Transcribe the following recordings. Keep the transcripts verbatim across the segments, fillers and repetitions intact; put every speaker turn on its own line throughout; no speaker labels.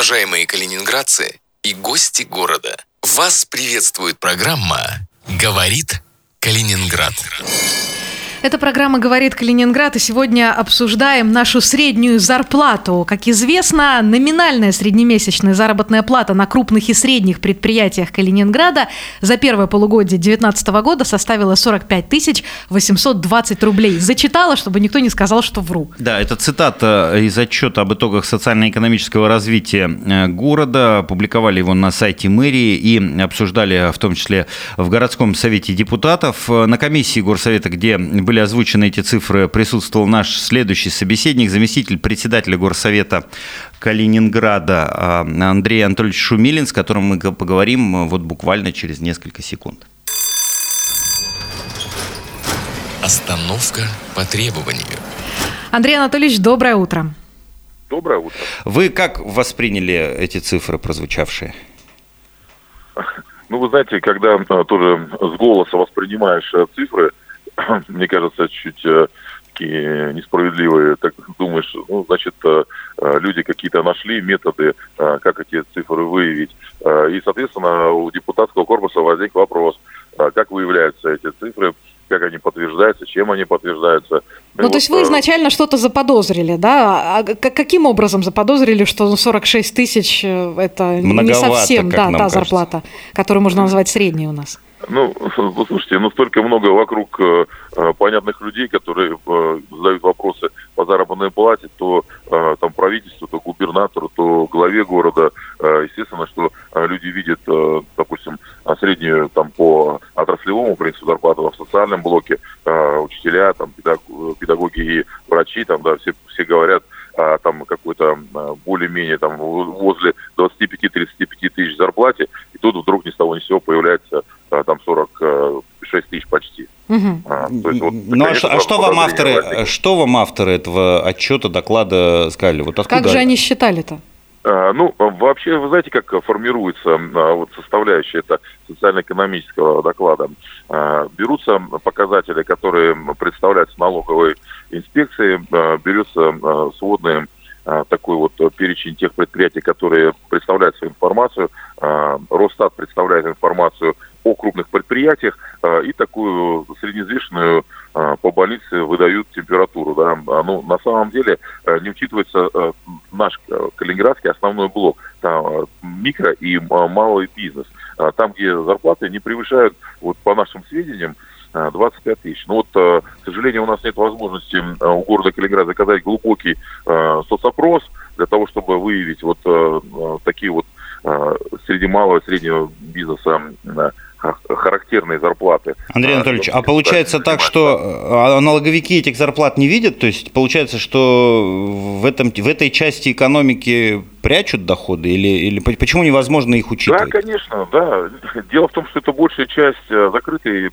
Уважаемые калининградцы и гости города, вас приветствует программа «Говорит Калининград».
Эта программа «Говорит Калининград», и сегодня обсуждаем нашу среднюю зарплату. Как известно, номинальная среднемесячная заработная плата на крупных и средних предприятиях Калининграда за первое полугодие две тысячи девятнадцатого года составила сорок пять тысяч восемьсот двадцать рублей. Зачитала, чтобы никто не сказал, что вру.
Да, это цитата из отчета об итогах социально-экономического развития города. Публиковали его на сайте мэрии и обсуждали в том числе в городском совете депутатов. На комиссии горсовета, где были были озвучены эти цифры, присутствовал наш следующий собеседник, заместитель председателя горсовета Калининграда Андрей Анатольевич Шумилин, с которым мы поговорим вот буквально через несколько секунд.
Остановка по требованию.
Андрей Анатольевич, доброе утро.
Доброе утро.
Вы как восприняли эти цифры, прозвучавшие?
Ну, вы знаете, когда тоже с голоса воспринимаешь цифры, мне кажется, чуть э, такие несправедливые. Так думаешь, ну, значит, э, люди какие-то нашли методы, э, как эти цифры выявить. Э, и, соответственно, у депутатского корпуса возник вопрос, э, как выявляются эти цифры, как они подтверждаются, чем они подтверждаются.
Ну, и то вот, есть вы изначально что-то заподозрили, да? А каким образом заподозрили, что сорок шесть тысяч – это многовато, не совсем да, та кажется. Зарплата, которую можно назвать средней у нас?
Ну, слушайте, ну столько много вокруг э, понятных людей, которые э, задают вопросы по заработной плате, то э, там правительству, то губернатору, то главе города. Э, естественно, что э, люди видят, э, допустим, среднюю там по отраслевому принципу зарплату в социальном блоке, э, учителя, там педаг- педагоги и врачи, там, да, все, все говорят, а, там какой-то а, более-менее там возле двадцать пять - тридцать пять тысяч зарплате, и тут вдруг ни с того ни с сего появляется а, там сорок шесть тысяч почти.
Угу. А, то есть, вот, ну, конечно, а, что, а что вам авторы, что вам авторы этого отчета, доклада сказали? Вот откуда?
Как же они считали-то?
А, ну, вообще, вы знаете, как формируется а, вот составляющая это социально-экономического доклада? А, берутся показатели, которые представляются налоговой инспекцией, а, берется а, сводный а, такой вот перечень тех предприятий, которые представляют свою информацию, а, Росстат представляет информацию о крупных предприятиях, а, и такую среднеизвешенную а, по больнице выдают температуру. Да? А, ну, на самом деле а, не учитывается а, наш а, калининградский основной блок, там, а, микро и а, малый бизнес. А, там, где зарплаты не превышают, вот по нашим сведениям, двадцать пять тысяч. Но вот, к сожалению, у нас нет возможности у города Калининград заказать глубокий соцопрос для того, чтобы выявить вот такие вот среди малого и среднего бизнеса характерные зарплаты.
Андрей Анатольевич, а получается так, что налоговики этих зарплат не видят? То есть получается, что в, этом, в этой части экономики прячут доходы? Или, или почему невозможно их учитывать?
Да, конечно, да. Дело в том, что это большая часть закрытой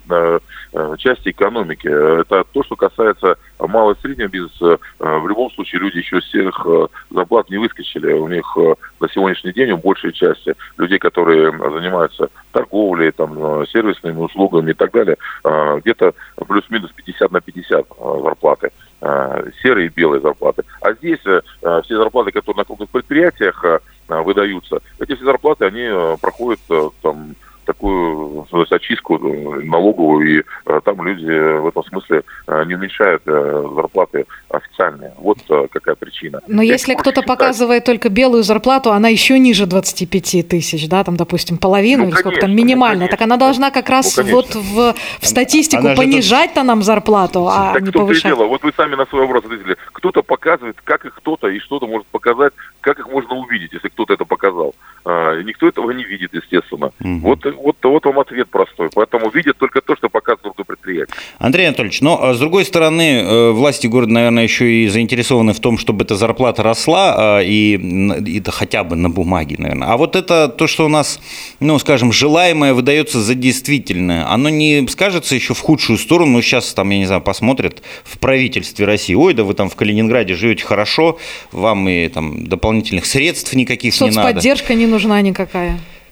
части экономики. Это то, что касается малого и среднего бизнеса. В любом случае люди еще с всех зарплат не выскочили. У них на сегодняшний день у большей части людей, которые занимаются торговлей, там, сервисными услугами и так далее, где-то плюс-минус пятьдесят на пятьдесят зарплаты. Серые и белые зарплаты. А здесь все зарплаты, которые на крупных предприятиях выдаются, эти все зарплаты, они проходят там такую очистку налоговую, и там люди в этом смысле не уменьшают зарплаты официальные. Вот какая причина.
Но Я если кто-то считать... показывает только белую зарплату, она еще ниже двадцати пяти тысяч, да, там, допустим, половину, ну, или сколько там минимально, ну, так она должна как раз ну, вот в, в статистику понижать-то нам зарплату, а
так
не повышать.
Дело. Вот вы сами на свой вопрос ответили. Кто-то показывает, как их кто-то, и что-то может показать, как их можно увидеть, если кто-то это показал. А, никто этого не видит, естественно. Угу. Вот Вот, вот вам ответ простой. Поэтому видят только то, что показывают предприятие.
Андрей Анатольевич, но с другой стороны, власти города, наверное, еще и заинтересованы в том, чтобы эта зарплата росла, и, и это хотя бы на бумаге, наверное. А вот это то, что у нас, ну, скажем, желаемое выдается за действительное, оно не скажется еще в худшую сторону? Ну, сейчас там, я не знаю, посмотрят в правительстве России. Ой, да вы там в Калининграде живете хорошо, вам и там дополнительных средств никаких не надо.
Соцподдержка не нужна никакая.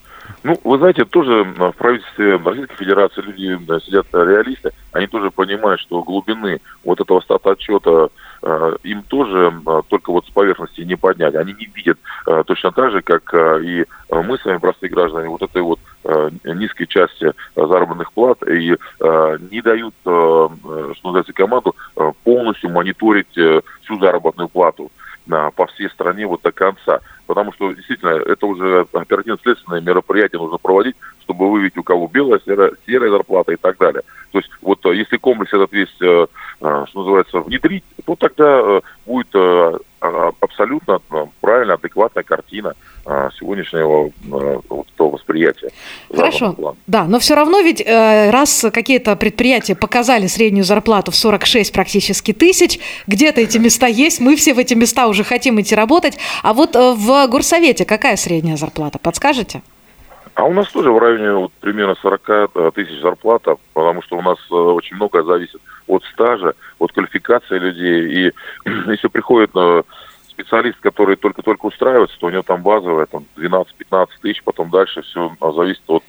Ну, вы знаете, тоже в правительстве Российской Федерации люди сидят реалисты, они тоже понимают, что глубины вот этого статотчета э, им тоже э, только вот с поверхности не поднять. Они не видят э, точно так же, как э, и мы с вами, простые граждане, вот этой вот э, низкой части заработных плат и э, не дают, э, что называется, команду э, полностью мониторить э, всю заработную плату по всей стране вот до конца. Потому что, действительно, это уже оперативно-следственное мероприятие нужно проводить, чтобы выявить, у кого белая, серая, серая зарплата и так далее. То есть, вот если комплекс этот весь, что называется, внедрить, то тогда будет абсолютно правильная, адекватная картина сегодняшнего вот этого восприятия.
Хорошо, да, но все равно ведь раз какие-то предприятия показали среднюю зарплату в сорок шесть практически тысяч, где-то эти места есть, мы все в эти места уже хотим идти работать, а вот в горсовете какая средняя зарплата, подскажете?
А у нас тоже в районе вот, примерно сорок тысяч зарплата, потому что у нас очень многое зависит от стажа, от квалификации людей. И если приходит специалист, который только-только устраивается, то у него там базовая там, двенадцать-пятнадцать тысяч, потом дальше все зависит от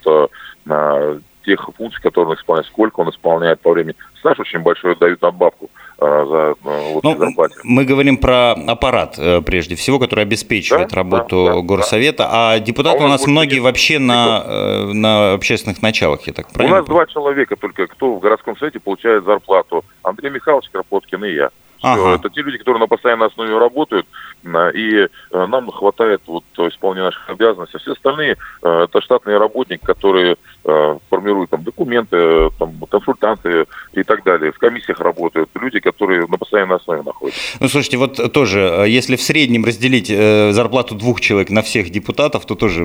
а, тех функций, которые он исполняет, сколько он исполняет по времени. Стаж очень большой, дают надбавку а, за вот,
ну,
зарплате.
Мы говорим про аппарат, прежде всего, который обеспечивает да, работу да, да, горсовета, да. А депутаты а у нас многие нет, вообще на, на общественных началах, я так правильно
У нас понимаю? Два человека только, кто в городском совете получает зарплату. Андрей Михайлович Кропоткин и я. Ага. Это те люди, которые на постоянной основе работают, и нам хватает вот исполнения наших обязанностей. Все остальные – это штатные работники, которые формируют там, документы, там, консультанты и так далее. В комиссиях работают люди, которые на постоянной основе находятся.
Ну, слушайте, вот тоже, если в среднем разделить зарплату двух человек на всех депутатов, то тоже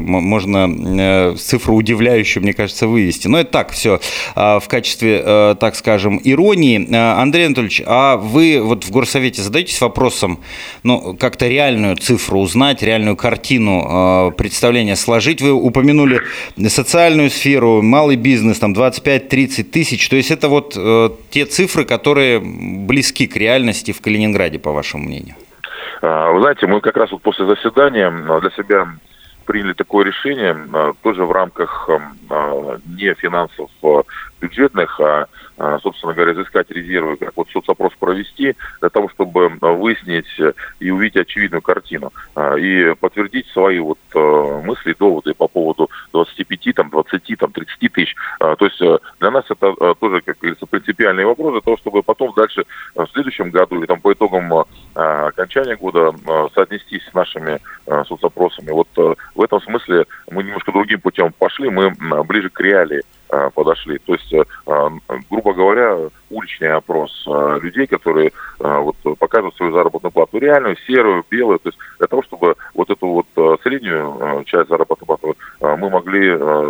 можно цифру удивляющую, мне кажется, вывести. Но это так, все в качестве, так скажем, иронии. Андрей Анатольевич, а вы вот в горсовете задаетесь вопросом, ну, как-то реальную цифру узнать, реальную картину представления сложить? Вы упомянули социальную сферу, малый бизнес, там двадцать пять - тридцать тысяч. То есть это вот э, те цифры, которые близки к реальности в Калининграде, по вашему мнению?
Вы знаете, мы как раз вот после заседания для себя приняли такое решение, тоже в рамках не финансов бюджетных, а, собственно говоря, изыскать резервы, как вот соцопрос провести, для того, чтобы выяснить и увидеть очевидную картину, и подтвердить свои вот мысли, доводы по поводу двадцати пяти, там, двадцати, там, тридцати тысяч. То есть для нас это тоже, как говорится, принципиальный вопрос, для того, чтобы потом дальше в следующем году или там по итогам окончания года соотнестись с нашими соцопросами. Вот в этом смысле мы немножко другим путем пошли, мы ближе к реалии подошли. То есть, грубо говоря, уличный опрос людей, которые вот показывают свою заработную плату реальную, серую, белую, то есть для того, чтобы вот эту вот среднюю часть заработной платы мы могли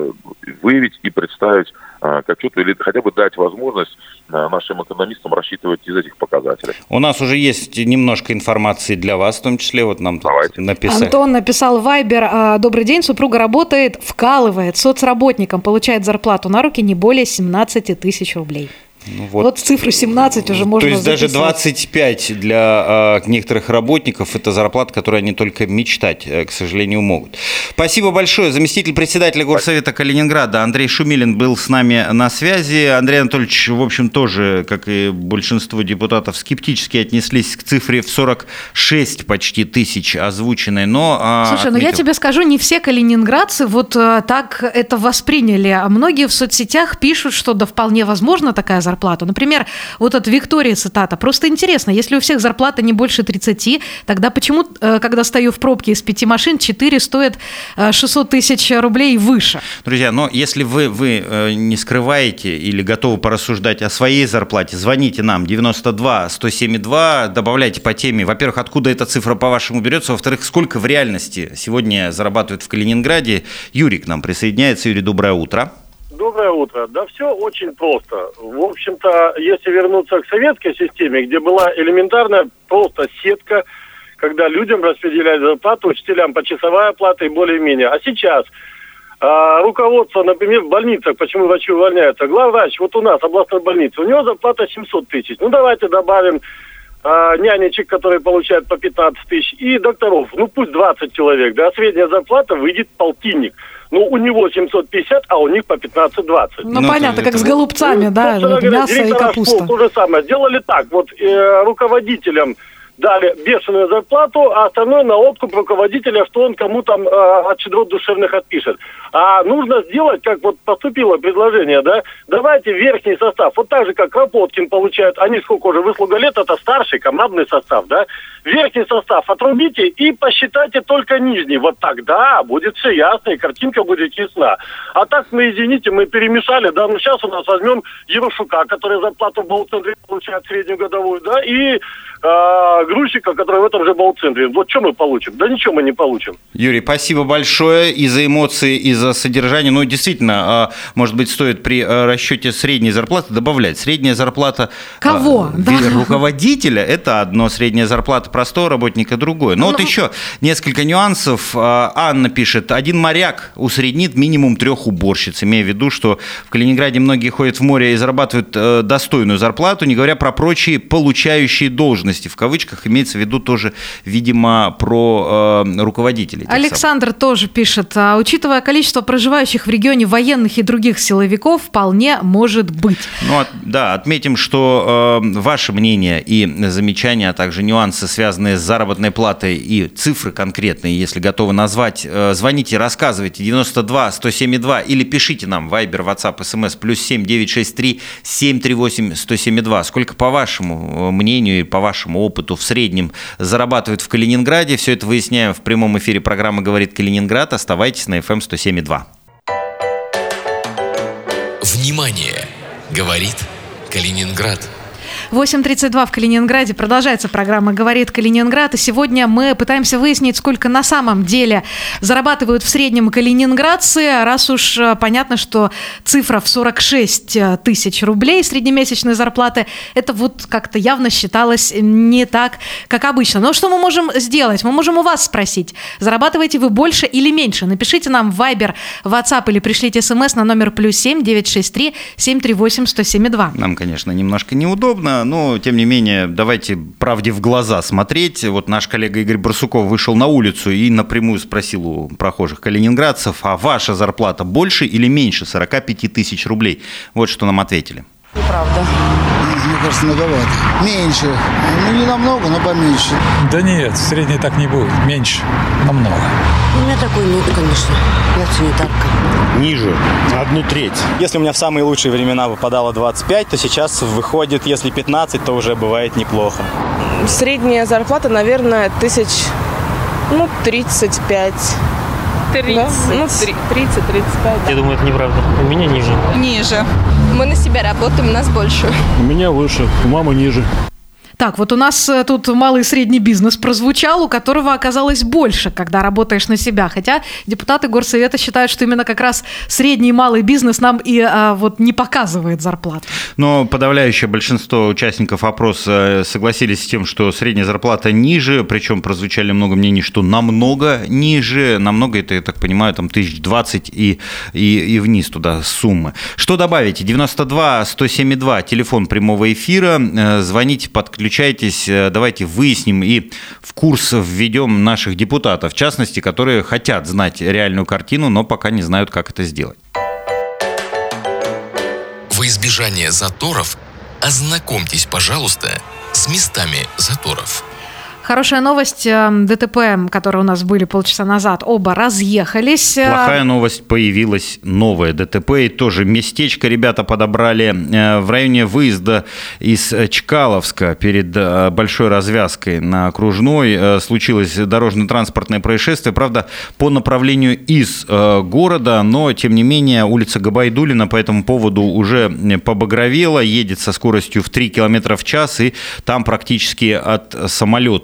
выявить и представить к отчету или хотя бы дать возможность нашим экономистам рассчитывать из этих показателей.
У нас уже есть немножко информации для вас, в том числе, вот нам тут написали.
Антон написал в Вайбер: добрый день, супруга работает, вкалывает соцработником, получает зарплату на руки не более семнадцати тысяч рублей. Ну, вот. вот цифру семнадцать уже можно
записать. То есть
записать.
Даже двадцать пять для э, некоторых работников – это зарплата, которую они только мечтать, э, к сожалению, могут. Спасибо большое. Заместитель председателя Горсовета Калининграда Андрей Шумилин был с нами на связи. Андрей Анатольевич, в общем, тоже, как и большинство депутатов, скептически отнеслись к цифре в сорок шесть почти тысяч озвученной. Но, э,
Слушай,
отметил...
ну я тебе скажу, не все калининградцы вот э, так это восприняли. А многие в соцсетях пишут, что да вполне возможно такая зарплата. Зарплату. Например, вот от Виктории цитата. Просто интересно, если у всех зарплата не больше тридцати, тогда почему, когда стою в пробке из пяти машин, четыре стоят шестьсот тысяч рублей выше?
Друзья, но если вы, вы не скрываете или готовы порассуждать о своей зарплате, звоните нам девяносто два сто семь два, добавляйте по теме. Во-первых, откуда эта цифра, по-вашему, берется? Во-вторых, сколько в реальности сегодня зарабатывают в Калининграде? Юрий к нам присоединяется. Юрий, доброе утро.
Доброе утро. Да все очень просто. В общем-то, если вернуться к советской системе, где была элементарная просто сетка, когда людям распределяли зарплату, учителям почасовая оплата и более-менее. А сейчас а, руководство, например, в больницах, почему врачи увольняются, главврач, вот у нас областной больницы, у него зарплата семьсот тысяч. Ну давайте добавим а, нянечек, которые получают по пятнадцать тысяч, и докторов, ну пусть двадцать человек, да, средняя зарплата выйдет полтинник. Ну, у него семьсот пятьдесят, а у них по пятнадцать-двадцать.
Ну, ну понятно, как с голубцами, ну, да, вот, говоря, мясо и капуста. Школ,
то же самое. Сделали так, вот э, руководителям дали бешеную зарплату, а остальное на откуп руководителя, что он кому там э, от щедрот душевных отпишет. А нужно сделать, как вот поступило предложение, да, давайте верхний состав, вот так же, как Кропоткин получает, они сколько уже, выслуга лет, это старший командный состав, да, верхний состав отрубите и посчитайте только нижний, вот тогда будет все ясно и картинка будет ясна. А так мы, извините, мы перемешали, да, ну сейчас у нас возьмем Ерошука, который зарплату в Бауцентре получает среднюю годовую, да, и э, грузчика, который в этом же Бауцентре. Вот что мы получим? Да ничего мы не получим.
Юрий, спасибо большое и за эмоции, и за содержание. Ну, действительно, может быть, стоит при расчете средней зарплаты добавлять. Средняя зарплата
Кого?
Э, да. руководителя – это одно, средняя зарплата простого работника – другое. Но ну, вот ну... еще несколько нюансов. Анна пишет, один моряк усреднит минимум трех уборщиц, имея в виду, что в Калининграде многие ходят в море и зарабатывают достойную зарплату, не говоря про прочие получающие должности, в кавычках, имеется в виду тоже, видимо, про э, руководителей.
Александр самых. тоже пишет, а, учитывая количество проживающих в регионе военных и других силовиков, вполне может быть.
Ну, от, да, отметим, что э, ваше мнение и замечания, а также нюансы, связанные с заработной платой и цифры конкретные, если готовы назвать, э, звоните, рассказывайте девяносто два сто семь два или пишите нам в Viber, WhatsApp, эс эм эс плюс семь девятьсот шестьдесят три семь тридцать восемь сто семьдесят два. Сколько, по вашему мнению и по вашему опыту, в среднем зарабатывают в Калининграде? Все это выясняем в прямом эфире программы «Говорит Калининград». Оставайтесь на эф эм сто семь и два.
Внимание! Говорит Калининград.
восемь тридцать два в Калининграде. Продолжается программа «Говорит Калининград». И сегодня мы пытаемся выяснить, сколько на самом деле зарабатывают в среднем калининградцы. Раз уж понятно, что цифра в сорок шесть тысяч рублей среднемесячной зарплаты, это вот как-то явно считалось не так, как обычно. Но что мы можем сделать? Мы можем у вас спросить, зарабатываете вы больше или меньше? Напишите нам в Viber, WhatsApp или пришлите смс на номер плюс семь девятьсот шестьдесят три семь тридцать восемь сто семьдесят два.
Нам, конечно, немножко неудобно, но, тем не менее, давайте правде в глаза смотреть. Вот наш коллега Игорь Барсуков вышел на улицу и напрямую спросил у прохожих калининградцев, а ваша зарплата больше или меньше сорок пять тысяч рублей? Вот что нам ответили.
Неправда.
Мне кажется, многовато. Меньше. Ну, не намного, но поменьше.
Да нет, средний так не будет. Меньше. Намного.
У меня такой нет, конечно. Я санитарка.
Ниже. Одну треть. Если у меня в самые лучшие времена выпадало двадцать пять, то сейчас выходит, если пятнадцать, то уже бывает неплохо.
Средняя зарплата, наверное, тысяч, ну, тридцать пять. тридцать. Да? Ну, тридцать тридцать пять.
Я думаю, это неправда. У меня ниже.
Ниже. Мы на себя работаем, у нас больше.
У меня выше, у мамы ниже.
Так, вот у нас тут малый и средний бизнес прозвучал, у которого оказалось больше, когда работаешь на себя. Хотя депутаты Горсовета считают, что именно как раз средний и малый бизнес нам и а, вот не показывает зарплату.
Но подавляющее большинство участников опроса согласились с тем, что средняя зарплата ниже, причем прозвучали много мнений, что намного ниже. Намного, это, я так понимаю, там тысяч двадцать и, и, и вниз туда суммы. Что добавите? девяносто два сто семьдесят два, телефон прямого эфира. Звоните, подключайтесь. Давайте выясним и в курс введем наших депутатов, в частности, которые хотят знать реальную картину, но пока не знают, как это сделать.
Во избежание заторов ознакомьтесь, пожалуйста, с местами заторов.
Хорошая новость. ДТП, которые у нас были полчаса назад, оба разъехались.
Плохая новость. Появилась новая ДТП. И тоже местечко ребята подобрали в районе выезда из Чкаловска перед большой развязкой на Окружной. Случилось дорожно-транспортное происшествие. Правда, по направлению из города, но, тем не менее, улица Габайдуллина по этому поводу уже побагровела. Едет со скоростью в три километра в час, и там практически от самолета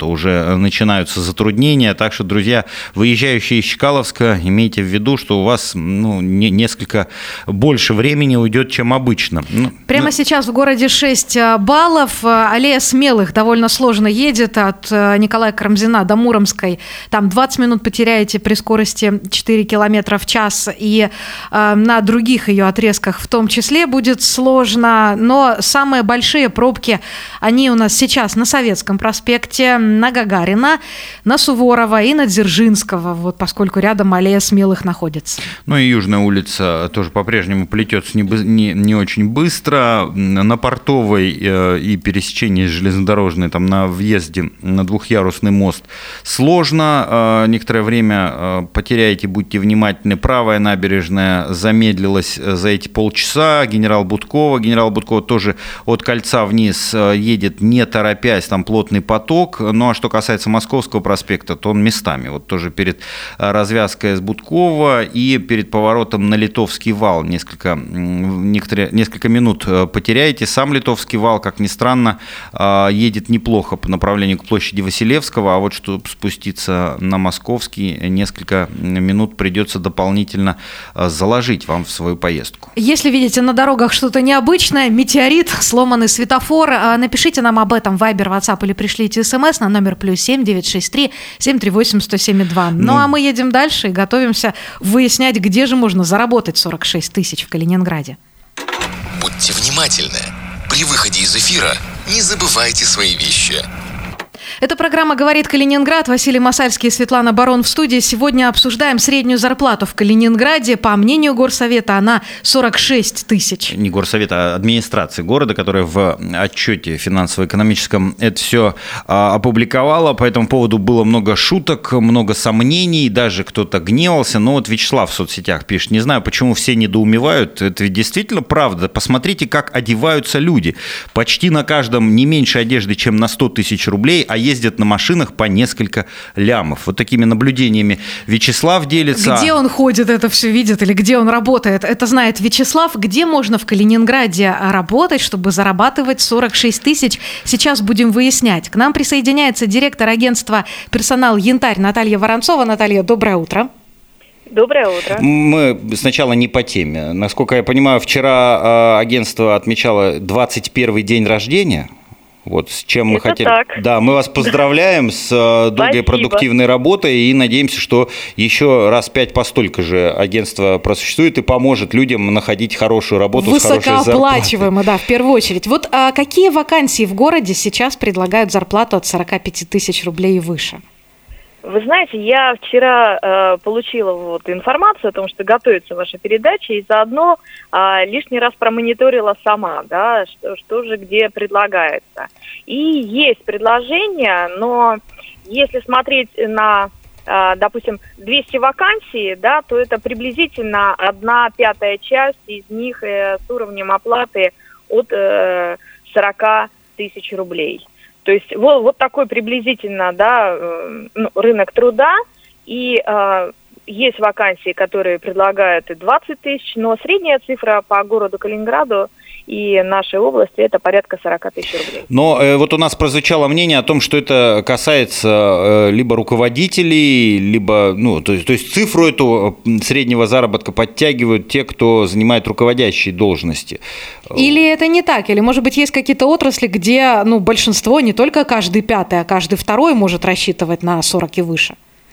уже начинаются затруднения. Так что, друзья, выезжающие из Чкаловска, имейте в виду, что у вас ну, не, несколько больше времени уйдет, чем обычно. Ну,
Прямо ну... сейчас в городе шесть баллов. Аллея Смелых довольно сложно едет от Николая Карамзина до Муромской. Там двадцать минут потеряете при скорости четыре километра в час. И э, на других ее отрезках в том числе будет сложно. Но самые большие пробки, они у нас сейчас на Советском проспекте, на Гагарина, на Суворова и на Дзержинского, вот, поскольку рядом аллея Смелых находится.
Ну и Южная улица тоже по-прежнему плетется не, не, не очень быстро. На Портовой э, и пересечении железнодорожной, там на въезде на двухъярусный мост сложно. Э, некоторое время э, потеряете, будьте внимательны. Правая набережная замедлилась за эти полчаса. Генерал Будкова. Генерал Будкова тоже от кольца вниз э, едет не торопясь, там плотный поток. Ну а что касается Московского проспекта, то он местами. Вот тоже перед развязкой с Будкова и перед поворотом на Литовский вал несколько, некоторые, несколько минут потеряете. Сам Литовский вал, как ни странно, едет неплохо по направлению к площади Василевского, а вот чтобы спуститься на Московский, несколько минут придется дополнительно заложить вам в свою поездку.
Если видите на дорогах что-то необычное, метеорит, сломанный светофор, напишите нам об этом в Viber, WhatsApp или пришлите смс на номер плюс семь девятьсот шестьдесят три семьсот тридцать восемь сто семьдесят два. Ну, ну а мы едем дальше и готовимся выяснять, где же можно заработать сорок шесть тысяч в Калининграде.
Будьте внимательны. При выходе из эфира не забывайте свои вещи.
Эта программа «Говорит Калининград». Василий Масальский и Светлана Барон в студии. Сегодня обсуждаем среднюю зарплату в Калининграде. По мнению Горсовета, она сорок шесть тысяч.
Не Горсовета, а администрации города, которая в отчете финансово-экономическом это все а, опубликовала. По этому поводу было много шуток, много сомнений, даже кто-то гневался. Но вот Вячеслав в соцсетях пишет: не знаю, почему все недоумевают. Это ведь действительно правда. Посмотрите, как одеваются люди. Почти на каждом не меньше одежды, чем на сто тысяч рублей, а ездят на машинах по несколько лямов. Вот такими наблюдениями Вячеслав делится.
Где он ходит, это все видит, или где он работает, это знает Вячеслав. Где можно в Калининграде работать, чтобы зарабатывать сорок шесть тысяч? Сейчас будем выяснять. К нам присоединяется директор агентства «Персонал Янтарь» Наталья Воронцова. Наталья, доброе утро.
Доброе утро.
Мы сначала не по теме. Насколько я понимаю, вчера агентство отмечало двадцать первый день рождения. Вот с чем мы
Это
хотели.
Так.
Да, мы вас поздравляем с долгой продуктивной работой и надеемся, что еще раз пять по столько же агентство просуществует и поможет людям находить хорошую работу с хорошей зарплатой.
Высокооплачиваемо, да, в первую очередь. Вот а какие вакансии в городе сейчас предлагают зарплату от сорок пять тысяч рублей и выше?
Вы знаете, я вчера э, получила вот информацию о том, что готовится ваша передача, и заодно э, лишний раз промониторила сама, да, что, что же где предлагается. И есть предложения, но если смотреть на, э, допустим, двести вакансий, да, то это приблизительно одна пятая часть из них э, с уровнем оплаты от э, сорок тысяч рублей. То есть вот, вот такой приблизительно, да, ну, рынок труда, и э, есть вакансии, которые предлагают и двадцать тысяч, но средняя цифра по городу Калининграду и нашей области это порядка сорок тысяч рублей.
Но э, вот у нас прозвучало мнение о том, что это касается э, либо руководителей, либо, ну, то есть, то есть цифру эту среднего заработка подтягивают те, кто занимает руководящие должности.
Или это не так? Или, может быть, есть какие-то отрасли, где, ну, большинство, не только каждый пятый, а каждый второй может рассчитывать на сорок и выше?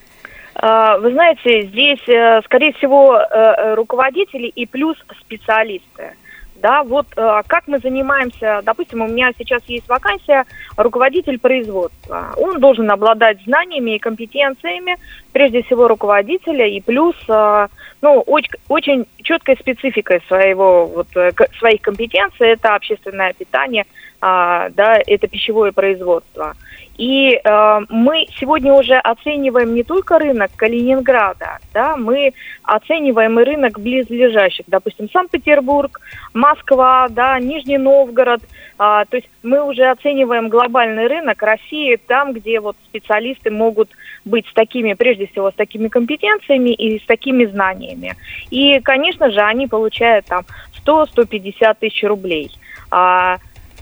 Вы знаете, здесь, скорее всего, руководители и плюс специалисты. Да, вот э, как мы занимаемся, допустим, у меня сейчас есть вакансия руководитель производства. Он должен обладать знаниями и компетенциями, прежде всего руководителя, и плюс, э, ну, очень, очень четкой спецификой своего, вот, э, своих компетенций, это общественное питание, э, да, это пищевое производство. И э, мы сегодня уже оцениваем не только рынок Калининграда, да, мы оцениваем и рынок близлежащих, допустим, Санкт-Петербург, Москва, да, Нижний Новгород. А, то есть мы уже оцениваем глобальный рынок России там, где вот специалисты могут быть с такими, прежде всего, с такими компетенциями и с такими знаниями. И, конечно же, они получают там сто - сто пятьдесят тысяч рублей. А,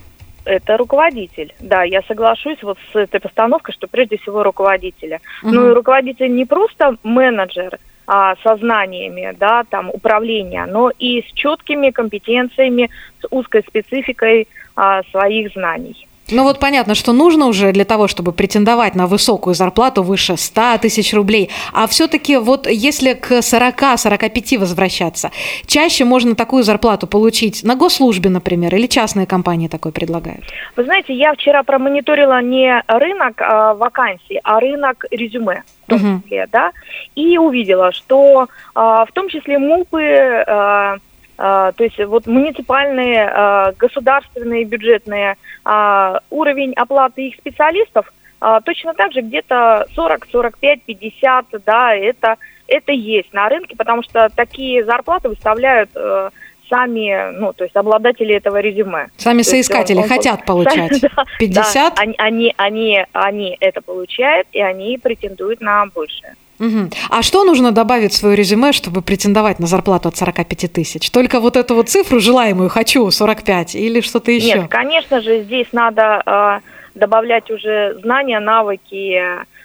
это руководитель. Да, я соглашусь вот с этой постановкой, что прежде всего руководителя.
Угу.
Ну и руководитель не просто менеджер а, со знаниями, да, там, управления, но и с четкими компетенциями, с узкой спецификой а, своих знаний.
Ну вот понятно, что нужно уже для того, чтобы претендовать на высокую зарплату выше ста тысяч рублей. А все-таки вот если к сорока-сорока пяти возвращаться, чаще можно такую зарплату получить на госслужбе, например, или частные компании такое предлагают?
Вы знаете, я вчера промониторила не рынок а, вакансий, а рынок резюме, в том числе, uh-huh. да, и увидела, что а, в том числе МУПы... А, Uh, то есть вот муниципальные, uh, государственные, бюджетные, uh, уровень оплаты их специалистов uh, точно так же где-то сорок, сорок пять, пятьдесят, да, это, это есть на рынке, потому что такие зарплаты выставляют uh, сами, ну, то есть обладатели этого резюме.
Сами
то
соискатели он, он, хотят он, получать пятьдесят?
Да, они, они, они, они это получают, и они претендуют на большее.
Угу. А что нужно добавить в свое резюме, чтобы претендовать на зарплату от сорока пяти тысяч? Только вот эту вот цифру желаемую «хочу» сорок пять или что-то еще?
Нет, конечно же, здесь надо э, добавлять уже знания, навыки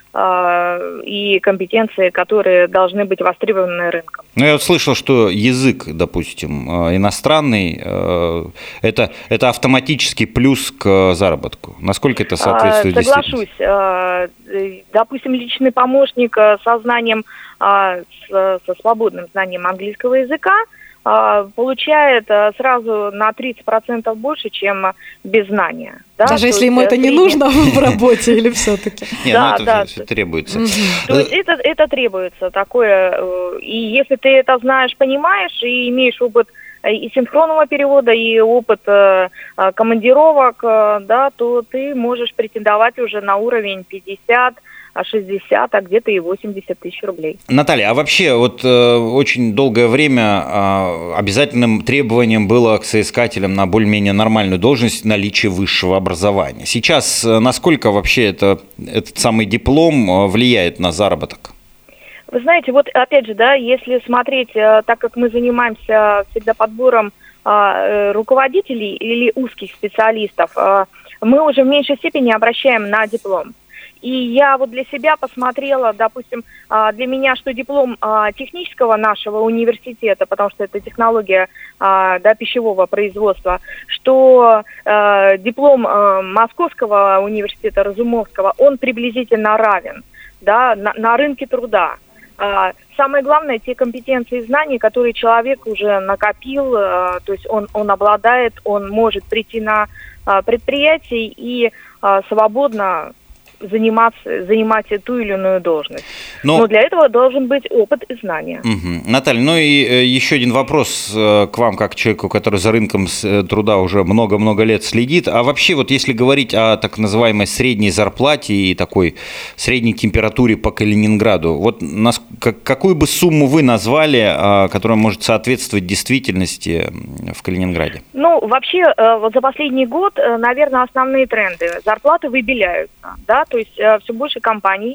э, и компетенции, которые должны быть востребованы рынком.
Ну, я вот слышал, что язык, допустим, иностранный, это, это автоматический плюс к заработку. Насколько это соответствует
действительности? Соглашусь. Допустим, личный помощник со знанием, со свободным знанием английского языка получает сразу на тридцать процентов больше, чем без знания. Да?
Даже если ему это не нужно в работе или все-таки?
Нет, да, ну это да. все требуется.
То есть это, это требуется такое. И если ты это знаешь, понимаешь, и имеешь опыт и синхронного перевода, и опыт командировок, да, то ты можешь претендовать уже на уровень пятьдесят, шестьдесят, а где-то и восемьдесят тысяч рублей.
Наталья, а вообще вот э, очень долгое время э, обязательным требованием было к соискателям на более-менее нормальную должность наличие высшего образования. Сейчас э, насколько вообще это, этот самый диплом э, влияет на заработок?
Вы знаете, вот опять же, да, если смотреть, э, так как мы занимаемся всегда подбором э, руководителей или узких специалистов, э, мы уже в меньшей степени обращаем на диплом. И я вот для себя посмотрела, допустим, для меня, что диплом технического нашего университета, потому что это технология, да, пищевого производства, что диплом Московского университета Разумовского, он приблизительно равен, да, на, на рынке труда. Самое главное, те компетенции и знания, которые человек уже накопил, то есть он, он обладает, он может прийти на предприятие и свободно заниматься, занимать ту или иную должность. Но, Но для этого должен быть опыт и знания.
Угу. Наталья, ну и еще один вопрос к вам, как человеку, который за рынком труда уже много-много лет следит. А вообще, вот если говорить о так называемой средней зарплате и такой средней температуре по Калининграду, вот нас, как, какую бы сумму вы назвали, которая может соответствовать действительности в Калининграде?
Ну, вообще, вот за последний год, наверное, основные тренды. Зарплаты выбеляются, да, то есть э, все больше компаний,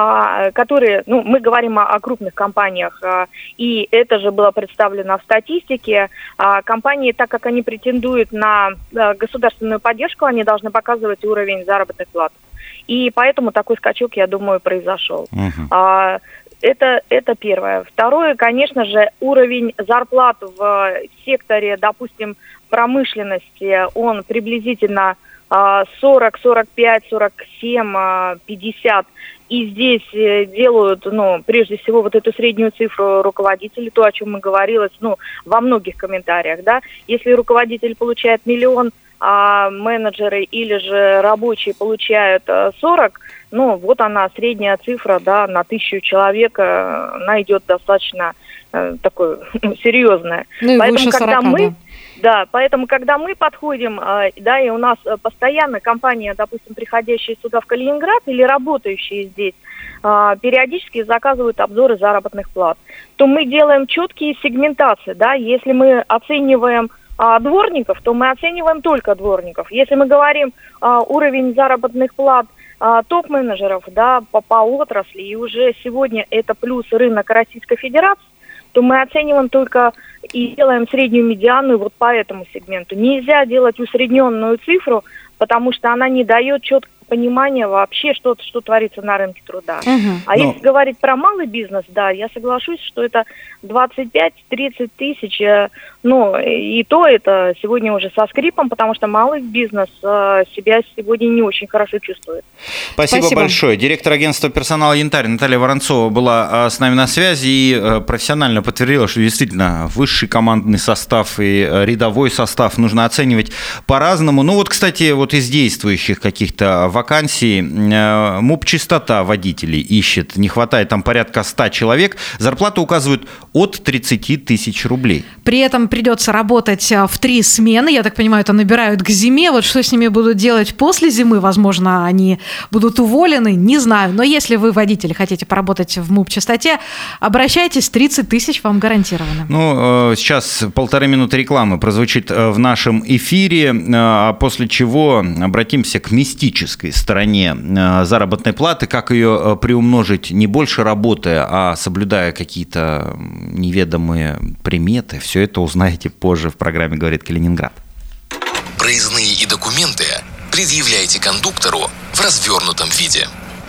э, которые, ну, мы говорим о, о крупных компаниях, э, и это же было представлено в статистике. Э, компании, так как они претендуют на э, государственную поддержку, они должны показывать уровень заработных плат. И поэтому такой скачок, я думаю, произошел. Uh-huh. Э, это, это первое. Второе, конечно же, уровень зарплат в секторе, допустим, промышленности, он приблизительно сорок, сорок пять, сорок семь, пятьдесят. И здесь делают, ну, прежде всего, вот эту среднюю цифру руководители, то, о чем мы говорилось, ну, во многих комментариях, да. Если руководитель получает миллион, а менеджеры или же рабочие получают сорок, ну, вот она, средняя цифра, да, на тысячу человек, она идет достаточно э, такой, ну, серьезная. Ну, и поэтому, выше сорока, когда мы... Да. Да, поэтому, когда мы подходим, да, и у нас постоянно компания, допустим, приходящие сюда в Калининград или работающие здесь, периодически заказывают обзоры заработных плат, то мы делаем четкие сегментации, да, если мы оцениваем дворников, то мы оцениваем только дворников. Если мы говорим уровень заработных плат топ-менеджеров, да, по, по отрасли, и уже сегодня это плюс рынок Российской Федерации, то мы оцениваем только и делаем среднюю медианную вот по этому сегменту. Нельзя делать усредненную цифру потому что она не дает четкого понимания вообще, что, что творится на рынке труда.
Угу.
А
Но...
если говорить про малый бизнес, да, я соглашусь, что это двадцать пять - тридцать тысяч, ну, и то это сегодня уже со скрипом, потому что малый бизнес э, себя сегодня не очень хорошо чувствует.
Спасибо,
Спасибо
большое. Директор агентства персонала «Янтарь» Наталья Воронцова была с нами на связи и профессионально подтвердила, что действительно высший командный состав и рядовой состав нужно оценивать по-разному. Ну вот, кстати, вот из действующих каких-то вакансий МУП «Чистота» водителей ищет. Не хватает там порядка ста человек. Зарплату указывают от тридцати тысяч рублей.
При этом придется работать в три смены. Я так понимаю, это набирают к зиме. Вот что с ними будут делать после зимы? Возможно, они будут уволены, не знаю. Но если вы, водитель, хотите поработать в МУП «Чистоте», обращайтесь, тридцать тысяч вам гарантировано.
Ну, сейчас полторы минуты рекламы прозвучит в нашем эфире, а после чего обратимся к мистической стороне заработной платы, как ее приумножить не больше работая, а соблюдая какие-то неведомые приметы. Все это узнаете позже в программе «Говорит Калининград».
Проездные и документы предъявляйте кондуктору в развернутом виде.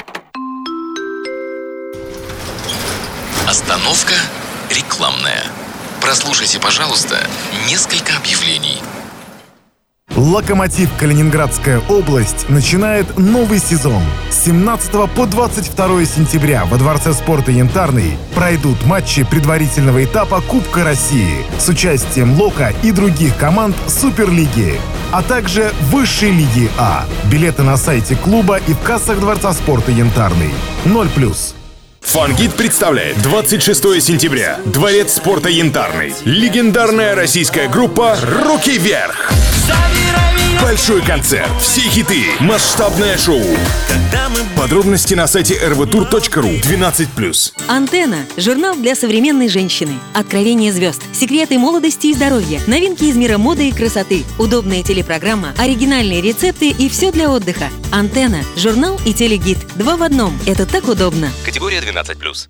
Остановка рекламная. Прослушайте, пожалуйста, несколько объявлений.
Локомотив Калининградская область начинает новый сезон. С семнадцатого по двадцать второе сентября во Дворце спорта «Янтарный» пройдут матчи предварительного этапа Кубка России с участием Лока и других команд Суперлиги, а также Высшей лиги А. Билеты на сайте клуба и в кассах Дворца спорта «Янтарный». ноль плюс.
Фангит представляет двадцать шестого сентября. Дворец спорта «Янтарный». Легендарная российская группа «Руки вверх». Большой концерт, все хиты, масштабное шоу. Подробности на сайте эр вэ тур точка ру. двенадцать плюс.
«Антенна» – журнал для современной женщины. Откровения звезд, секреты молодости и здоровья, новинки из мира моды и красоты, удобная телепрограмма, оригинальные рецепты и все для отдыха. «Антенна» – журнал и телегид. Два в одном. Это так удобно.
Категория двенадцать плюс.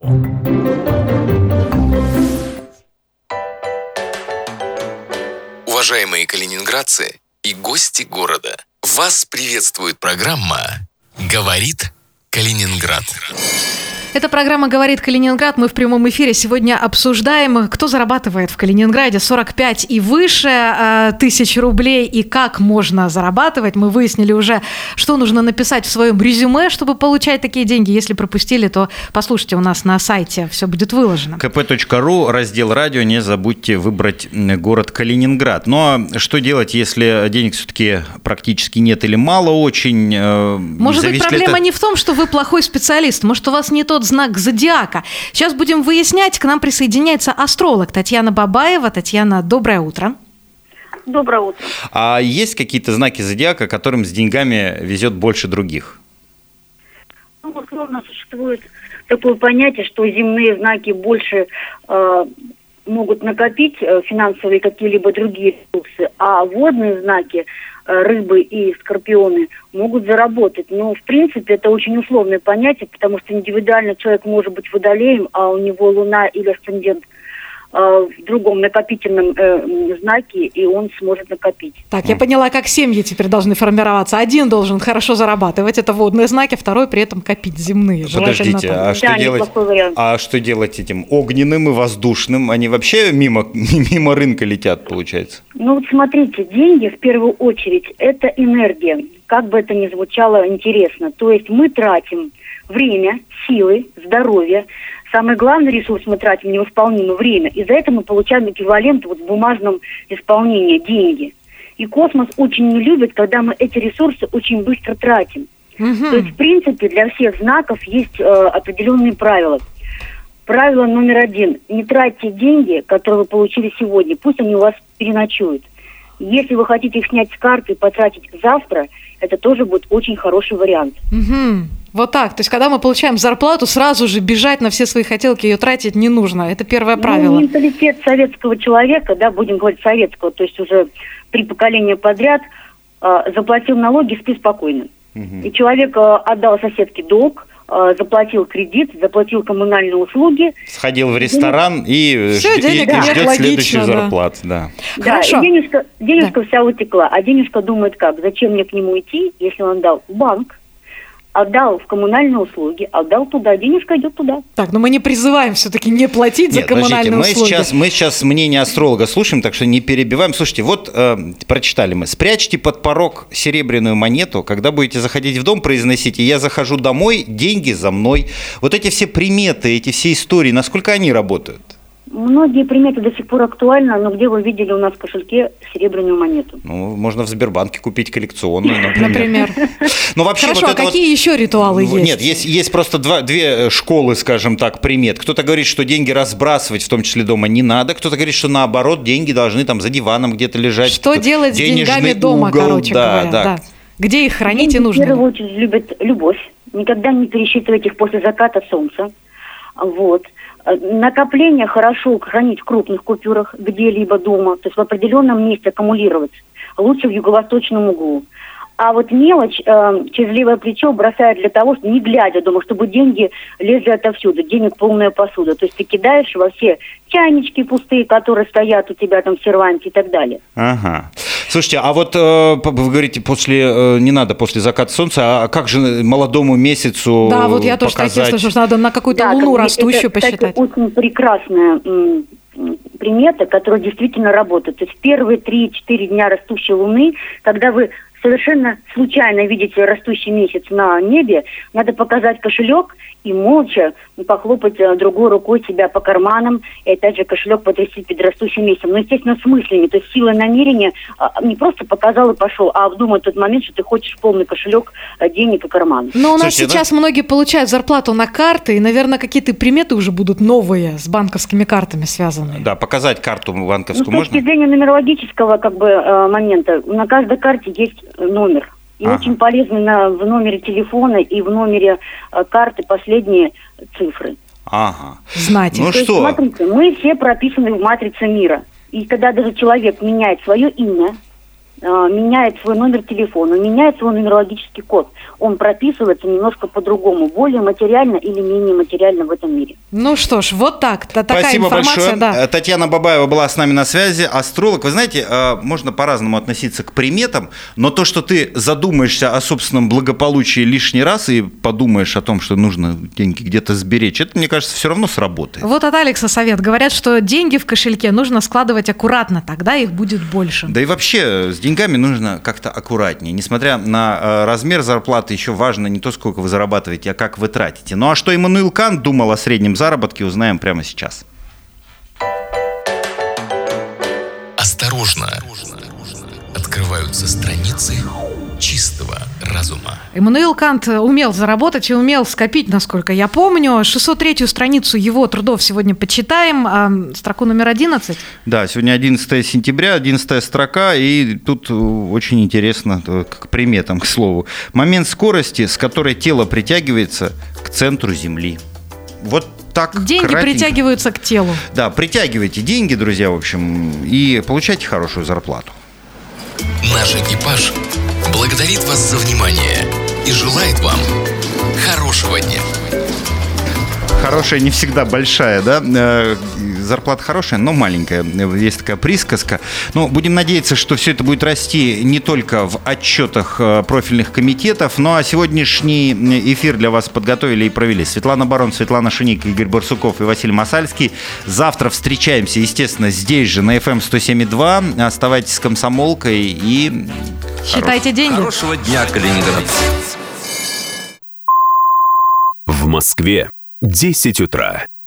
Уважаемые калининградцы и гости города, вас приветствует программа «Говорит Калининград».
Эта программа «Говорит Калининград». Мы в прямом эфире сегодня обсуждаем, кто зарабатывает в Калининграде сорок пять и выше э, тысяч рублей и как можно зарабатывать. Мы выяснили уже, что нужно написать в своем резюме, чтобы получать такие деньги. Если пропустили, то послушайте у нас на сайте, все будет выложено.
ка пэ точка ру, раздел «Радио». Не забудьте выбрать город Калининград. Ну а что делать, если денег все-таки практически нет или мало очень? Э,
Может быть, проблема это... не в том, что вы плохой специалист. Может, у вас не тот знак зодиака. Сейчас будем выяснять. К нам присоединяется астролог Татьяна Бабаева. Татьяна, доброе утро.
Доброе утро.
А есть какие-то знаки зодиака, которым с деньгами везет больше других?
Ну, условно, существует такое понятие, что земные знаки больше э, могут накопить э, финансовые какие-либо другие ресурсы, а водные знаки, рыбы и скорпионы, могут заработать. Но, в принципе, это очень условное понятие, потому что индивидуально человек может быть водолеем, а у него луна или асцендент э, в другом накопительном э, знаке, и он сможет накопить.
Так, я поняла, как семьи теперь должны формироваться. Один должен хорошо зарабатывать, это водные знаки, второй при этом копить земные.
Подождите, а что,
да,
делать, а что делать этим огненным и воздушным? Они вообще мимо, мимо рынка летят, получается?
Ну вот смотрите, деньги в первую очередь это энергия, как бы это ни звучало интересно. То есть мы тратим время, силы, здоровье. Самый главный ресурс мы тратим невосполнимое время. И за это мы получаем эквивалент вот в бумажном исполнении деньги. И космос очень не любит, когда мы эти ресурсы очень быстро тратим. Угу. То есть, в принципе, для всех знаков есть э, определенные правила. Правило номер один. Не тратьте деньги, которые вы получили сегодня. Пусть они у вас переночуют. Если вы хотите их снять с карты и потратить завтра, это тоже будет очень хороший вариант.
Угу. Вот так. То есть, когда мы получаем зарплату, сразу же бежать на все свои хотелки, ее тратить не нужно. Это первое правило.
Ну, менталитет советского человека, да, будем говорить советского, то есть уже три поколения подряд, э, заплатил налоги, спи спокойно. Угу. И человек э, отдал соседке долг, э, заплатил кредит, заплатил коммунальные услуги.
Сходил в ресторан и,
Все,
и,
денег
и
нет,
ждет
логично,
следующую
да.
зарплату. Да.
Да,
Хорошо.
и денежка, денежка
Да.
вся утекла. А денежка думает как? Зачем мне к нему идти, если он дал в банк, отдал в коммунальные услуги, отдал туда, денежка идет туда.
Так, но мы не призываем все-таки не платить за
Нет, подождите,
коммунальные
мы
услуги.
сейчас, мы сейчас мнение астролога слушаем, так что не перебиваем. Слушайте, вот э, прочитали мы. Спрячьте под порог серебряную монету, когда будете заходить в дом, произносите: я захожу домой, деньги за мной. Вот эти все приметы, эти все истории, насколько они работают?
Многие приметы до сих пор актуальны, но где вы видели у нас в кошельке серебряную монету?
Ну, можно в Сбербанке купить коллекционную, например.
Например.
Ну, вообще,
Хорошо,
вот
а
это
какие
вот...
еще ритуалы есть?
Нет, есть, есть просто два, две школы, скажем так, примет. Кто-то говорит, что деньги разбрасывать, в том числе дома, не надо. Кто-то говорит, что наоборот, деньги должны там за диваном где-то лежать.
Что делать с деньгами дома,
угол,
короче
да,
говоря.
да.
Да. Где их хранить и
Деньги
нужно?
в первую очередь любят любовь. Никогда не пересчитывайте их после заката солнца. Вот. Накопление хорошо хранить в крупных купюрах где-либо дома, то есть в определенном месте аккумулировать. Лучше в юго-восточном углу. А вот мелочь э, через левое плечо бросают для того, чтобы не глядя дома, чтобы деньги лезли отовсюду. Денег полная посуда. То есть ты кидаешь во все чайнички пустые, которые стоят у тебя там в серванте и так далее.
Ага. Слушайте, а вот э, вы говорите, после э, не надо после заката солнца, а как же молодому месяцу
Да, вот я тоже
показать...
так слышу, что надо на какую-то
Да,
луну
как-
растущую
это, кстати,
посчитать.
очень прекрасная м, м, примета, которая действительно работает. То есть первые три-четыре дня растущей луны, когда вы совершенно случайно видите растущий месяц на небе, надо показать кошелек и молча похлопать э, другой рукой себя по карманам, и опять же кошелек потрясти перед растущим месяцем. Но, естественно, с мыслями, то есть силой намерения а, не просто показал и пошел, а обдумать тот момент, что ты хочешь полный кошелек э, денег и карман.
Но у нас
Слушайте,
сейчас многие получают зарплату на карты, и, наверное, какие-то приметы уже будут новые с банковскими картами связанные.
Да, показать карту банковскую
Ну, с точки
можно?
зрения нумерологического как бы э, момента, на каждой карте есть э, номер. И
Ага.
очень полезно на, в номере телефона и в номере э, карты последние цифры.
Ага.
Знать.
Ну
То есть,
что?
смотрите, мы все прописаны в матрице мира. И когда даже человек меняет свое имя, э, меняет свой номер телефона, меняет свой нумерологический код, он прописывается немножко по-другому, более материально или менее материально в этом мире.
Ну что ж, вот так. Та- Такая
Спасибо
информация,
большое.
да.
Татьяна Бабаева была с нами на связи, астролог. Вы знаете, э, можно по-разному относиться к приметам, но то, что ты задумаешься о собственном благополучии лишний раз и подумаешь о том, что нужно деньги где-то сберечь, это, мне кажется, все равно сработает.
Вот от Алекса совет. Говорят, что деньги в кошельке нужно складывать аккуратно, тогда их будет больше.
Да и вообще с деньгами нужно как-то аккуратнее. Несмотря на э, размер зарплаты, еще важно не то, сколько вы зарабатываете, а как вы тратите. Ну а что Иммануил Кант думал о среднем заработке, узнаем прямо сейчас.
Осторожно! Открываются страницы чистого разума.
Иммануил Кант умел заработать и умел скопить, насколько я помню. шестьсот третью страницу его трудов сегодня почитаем, а строку номер одиннадцать.
Да, сегодня одиннадцатое сентября, одиннадцатая строка, и тут очень интересно, к приметам, к слову. Момент скорости, с которой тело притягивается к центру Земли. Вот так
Деньги
кратенько.
притягиваются к телу.
Да, притягивайте деньги, друзья, в общем, и получайте хорошую зарплату.
Наш экипаж благодарит вас за внимание и желает вам хорошего дня.
Хорошая не всегда большая, да? Э, Зарплата хорошая, но маленькая. Есть такая присказка. Но будем надеяться, что все это будет расти не только в отчетах э, профильных комитетов, но а сегодняшний эфир для вас подготовили и провели Светлана Барон, Светлана Шиник, Игорь Барсуков и Василий Масальский. Завтра встречаемся, естественно, здесь же, на эф эм сто семь и два. Оставайтесь с «Комсомолкой» и...
Считайте
хорош...
деньги.
Хорошего дня, Калининград. В Москве десять утра.